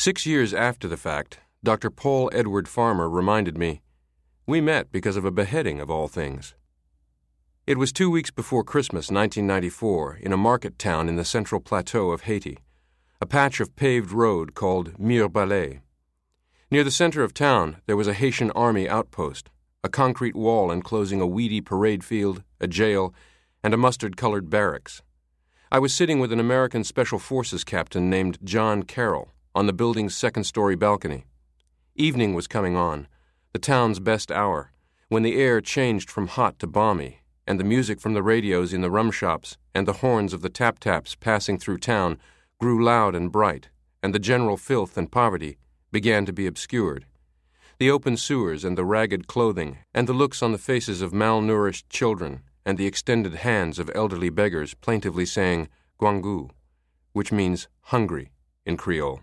6 years after the fact, Dr. Paul Edward Farmer reminded me, "We met because of a beheading of all things." It was 2 weeks before Christmas 1994 in a market town in the central plateau of Haiti, a patch of paved road called Mirebalais. Near the center of town there was a Haitian army outpost, a concrete wall enclosing a weedy parade field, a jail, and a mustard-colored barracks. I was sitting with an American Special Forces captain named John Carroll on the building's second-story balcony. Evening was coming on, the town's best hour, when the air changed from hot to balmy, and the music from the radios in the rum shops and the horns of the tap-taps passing through town grew loud and bright, and the general filth and poverty began to be obscured. The open sewers and the ragged clothing and the looks on the faces of malnourished children and the extended hands of elderly beggars plaintively saying "guangu," which means hungry in Creole.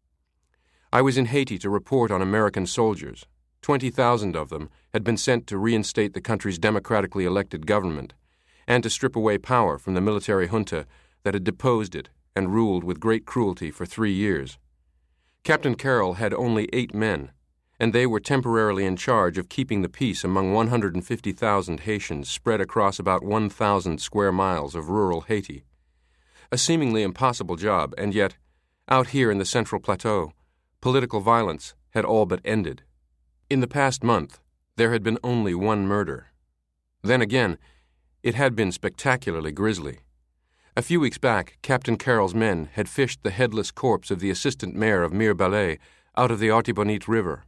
I was in Haiti to report on American soldiers. 20,000 of them had been sent to reinstate the country's democratically elected government and to strip away power from the military junta that had deposed it and ruled with great cruelty for 3 years. Captain Carroll had only 8 men, and they were temporarily in charge of keeping the peace among 150,000 Haitians spread across about 1,000 square miles of rural Haiti. A seemingly impossible job, and yet, out here in the Central Plateau, political violence had all but ended. In the past month, there had been only 1 murder. Then again, it had been spectacularly grisly. A few weeks back, Captain Carroll's men had fished the headless corpse of the assistant mayor of Mirebalais out of the Artibonite River.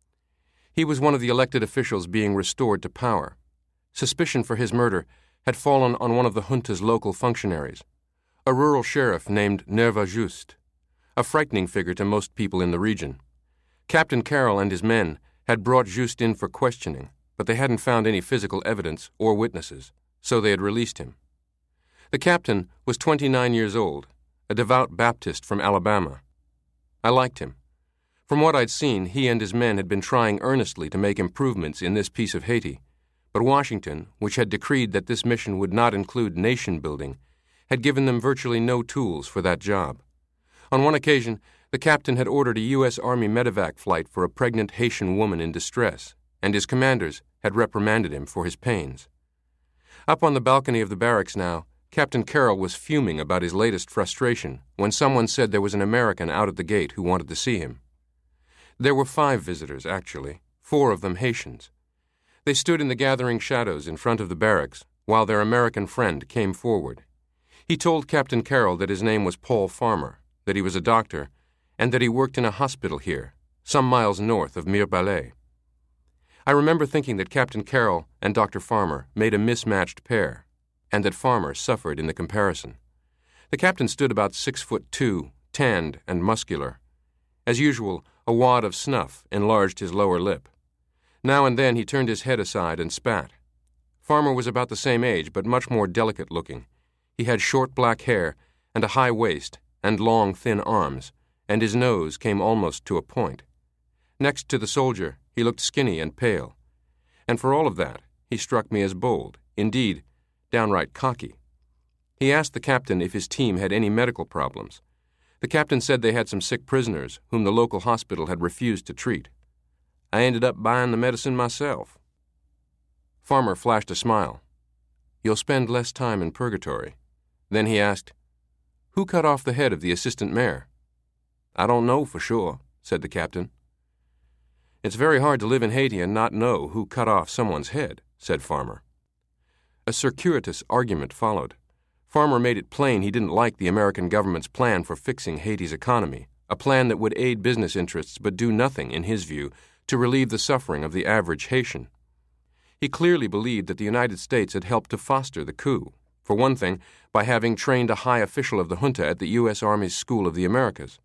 He was one of the elected officials being restored to power. Suspicion for his murder had fallen on one of the junta's local functionaries, a rural sheriff named Nerva Juste, a frightening figure to most people in the region. Captain Carroll and his men had brought Juste in for questioning, but they hadn't found any physical evidence or witnesses, so they had released him. The captain was 29 years old, a devout Baptist from Alabama. I liked him. From what I'd seen, he and his men had been trying earnestly to make improvements in this piece of Haiti, but Washington, which had decreed that this mission would not include nation building, had given them virtually no tools for that job. On one occasion, the captain had ordered a U.S. Army medevac flight for a pregnant Haitian woman in distress, and his commanders had reprimanded him for his pains. Up on the balcony of the barracks now, Captain Carroll was fuming about his latest frustration when someone said there was an American out at the gate who wanted to see him. There were 5 visitors, actually, 4 of them Haitians. They stood in the gathering shadows in front of the barracks while their American friend came forward. He told Captain Carroll that his name was Paul Farmer, that he was a doctor, and that he worked in a hospital here, some miles north of Mirebalais. I remember thinking that Captain Carroll and Dr. Farmer made a mismatched pair, and that Farmer suffered in the comparison. The captain stood about 6'2", tanned and muscular. As usual, a wad of snuff enlarged his lower lip. Now and then he turned his head aside and spat. Farmer was about the same age, but much more delicate-looking. He had short black hair and a high waist and long, thin arms, and his nose came almost to a point. Next to the soldier, he looked skinny and pale. And for all of that, he struck me as bold, indeed, downright cocky. He asked the captain if his team had any medical problems. The captain said they had some sick prisoners whom the local hospital had refused to treat. I ended up buying the medicine myself. Farmer flashed a smile. "You'll spend less time in purgatory." Then he asked, "Who cut off the head of the assistant mayor?" "I don't know for sure," said the captain. "It's very hard to live in Haiti and not know who cut off someone's head," said Farmer. A circuitous argument followed. Farmer made it plain he didn't like the American government's plan for fixing Haiti's economy, a plan that would aid business interests but do nothing, in his view, to relieve the suffering of the average Haitian. He clearly believed that the United States had helped to foster the coup, for one thing, by having trained a high official of the junta at the U.S. Army's School of the Americas.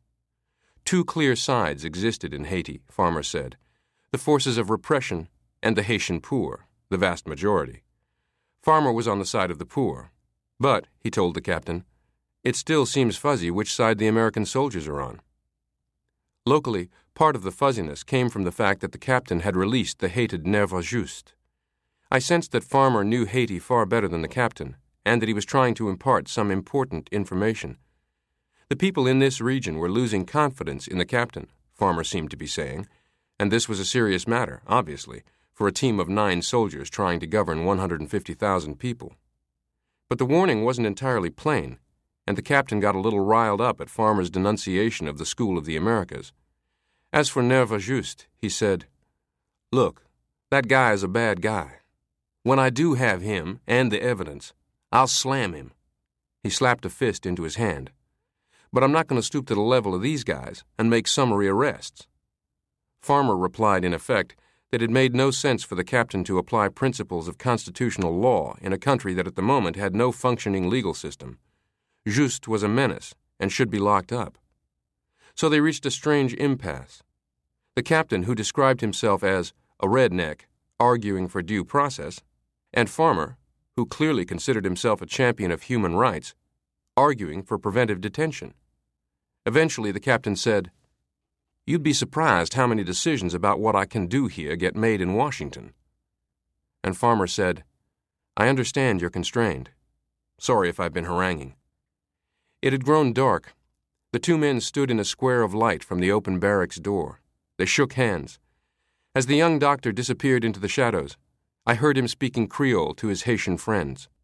2 clear sides existed in Haiti, Farmer said, the forces of repression and the Haitian poor, the vast majority. Farmer was on the side of the poor. But, he told the captain, it still seems fuzzy which side the American soldiers are on. Locally, part of the fuzziness came from the fact that the captain had released the hated Nerva Juste. I sensed that Farmer knew Haiti far better than the captain, and that he was trying to impart some important information. The people in this region were losing confidence in the captain, Farmer seemed to be saying, and this was a serious matter, obviously, for a team of 9 soldiers trying to govern 150,000 people. But the warning wasn't entirely plain, and the captain got a little riled up at Farmer's denunciation of the School of the Americas. As for Nerva-Juste, he said, "Look, that guy is a bad guy. When I do have him and the evidence, I'll slam him." He slapped a fist into his hand. "But I'm not going to stoop to the level of these guys and make summary arrests." Farmer replied in effect that it made no sense for the captain to apply principles of constitutional law in a country that at the moment had no functioning legal system. Juste was a menace and should be locked up. So they reached a strange impasse. The captain, who described himself as a redneck arguing for due process, and Farmer, who clearly considered himself a champion of human rights, arguing for preventive detention. Eventually the captain said, "You'd be surprised how many decisions about what I can do here get made in Washington." And Farmer said, "I understand you're constrained. Sorry if I've been haranguing." It had grown dark. The 2 men stood in a square of light from the open barracks door. They shook hands. As the young doctor disappeared into the shadows, I heard him speaking Creole to his Haitian friends.